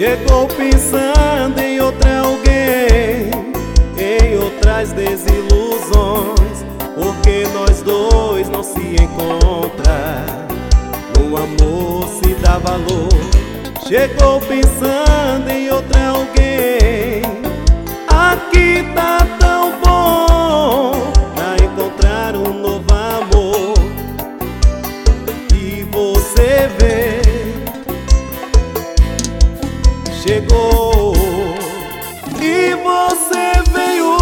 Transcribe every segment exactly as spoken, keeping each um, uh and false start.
Chegou pensando em outra alguém, em outras desilusões, porque nós dois não se encontram. No amor se dá valor. Chegou pensando em outra alguém, aqui tá tão bom pra encontrar um novo amor. E você vê, chegou e você veio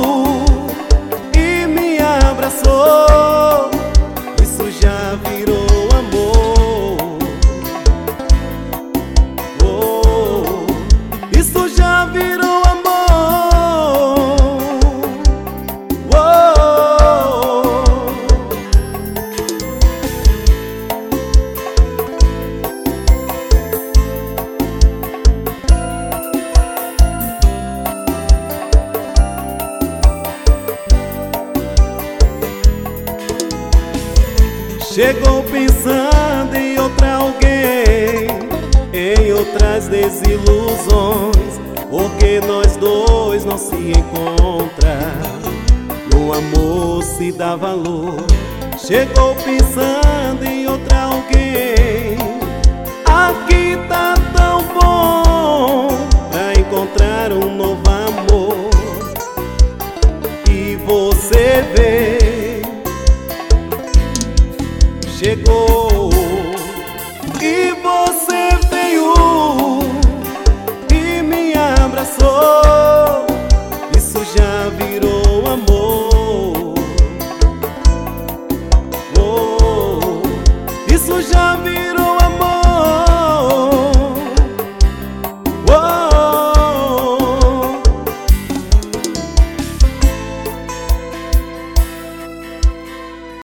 e me abraçou. Isso já virou amor. Oh, isso já virou amor. Oh, chegou pensando em outra alguém, em outras desilusões, porque nós dois não se encontram. No amor se dá valor. Chegou pensando em outra alguém, aqui tá tão bom pra encontrar um novo amor. E você vê, chegou e você veio e me abraçou. Isso já virou amor. Oh, isso já virou